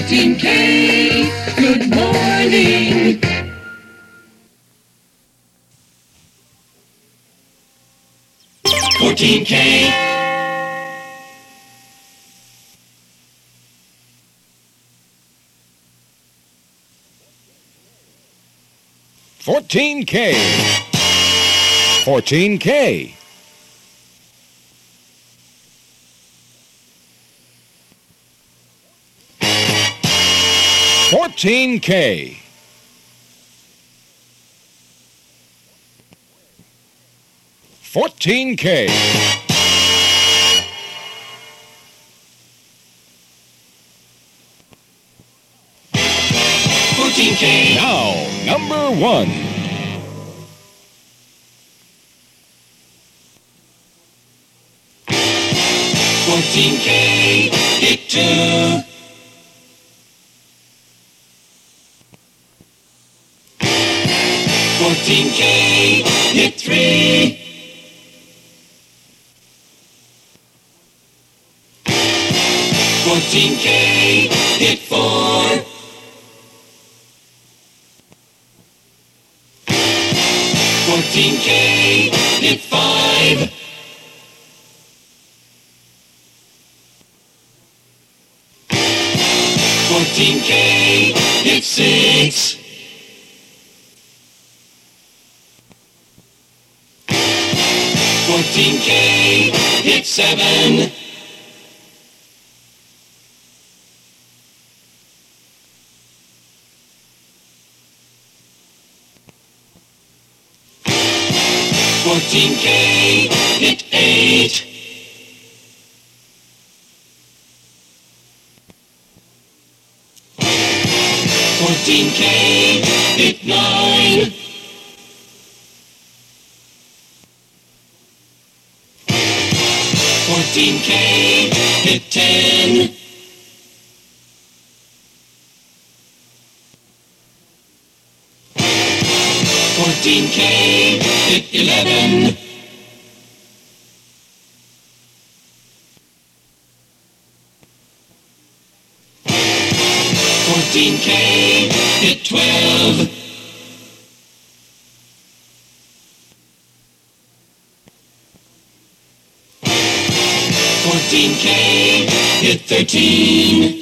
14K, good morning. $14K. $14K. $14K. $14K. $14K. $14K. Now, number one. $14K, hit 2. $14K, hit 3. $14K, hit 4. $14K, hit 5. $14K, hit 6. $14K, hit 7. $14K, hit 8. $14K, hit 9. $14K, hit 10. $14K, hit 11. $14K, hit 12. $14K, hit 13.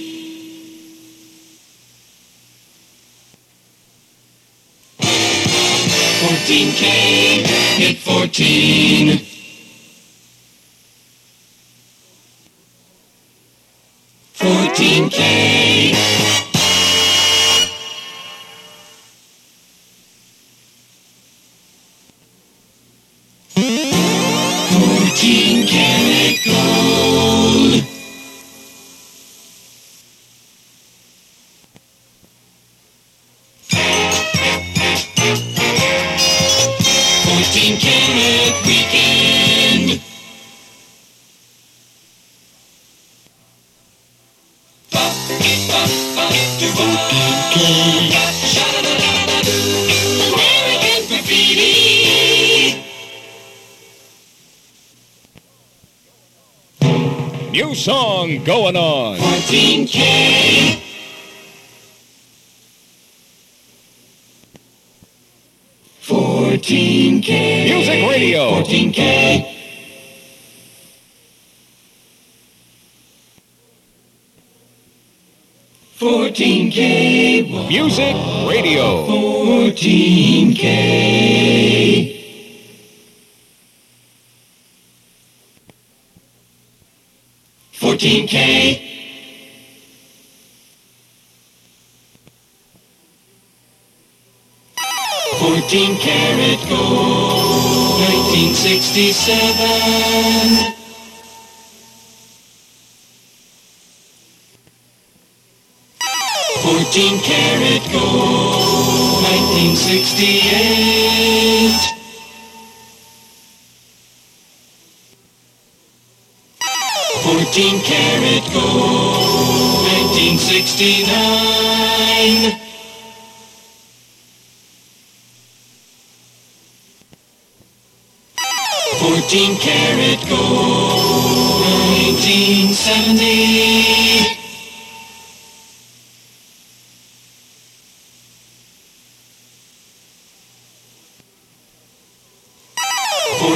$14K, hit 14. $14K. $14K gold. $14K weekend. American Graffiti. New song going on. $14K. $14K. Music Radio. $14K. $14K. Music Radio. $14K. $14K. $14 gold, 1967. $14 gold, 1968. $14 gold, 1969. $14 gold, 1970.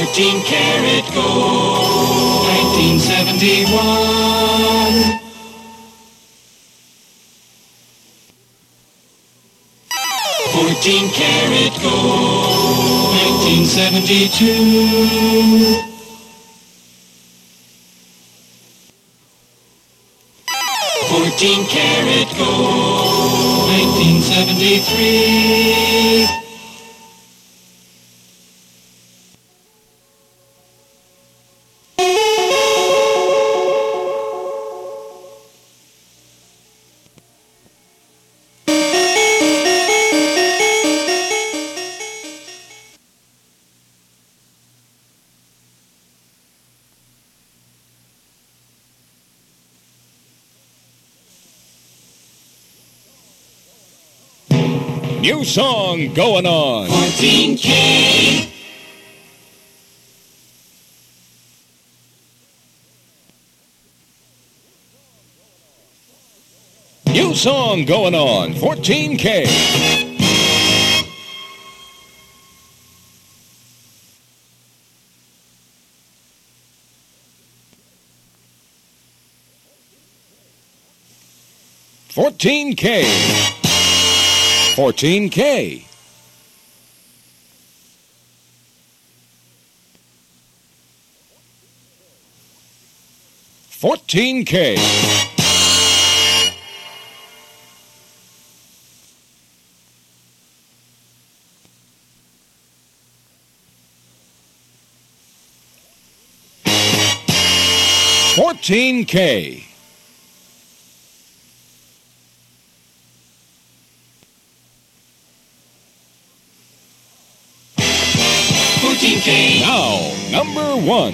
14 karat gold. 1971. 14 karat gold. 1972. 14 karat gold. 1973. New song going on. 14K. New song going on. 14K. $14K. $14K. $14K. $14K. Now, number one.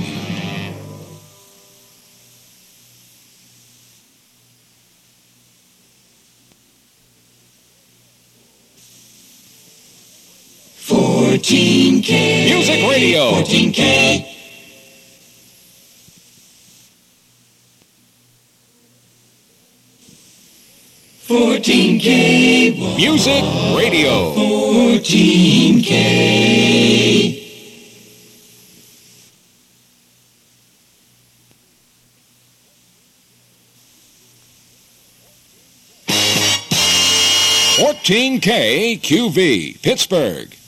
$14K. Music Radio. $14K. $14K. Music Radio. $14K. $14K QV, Pittsburgh.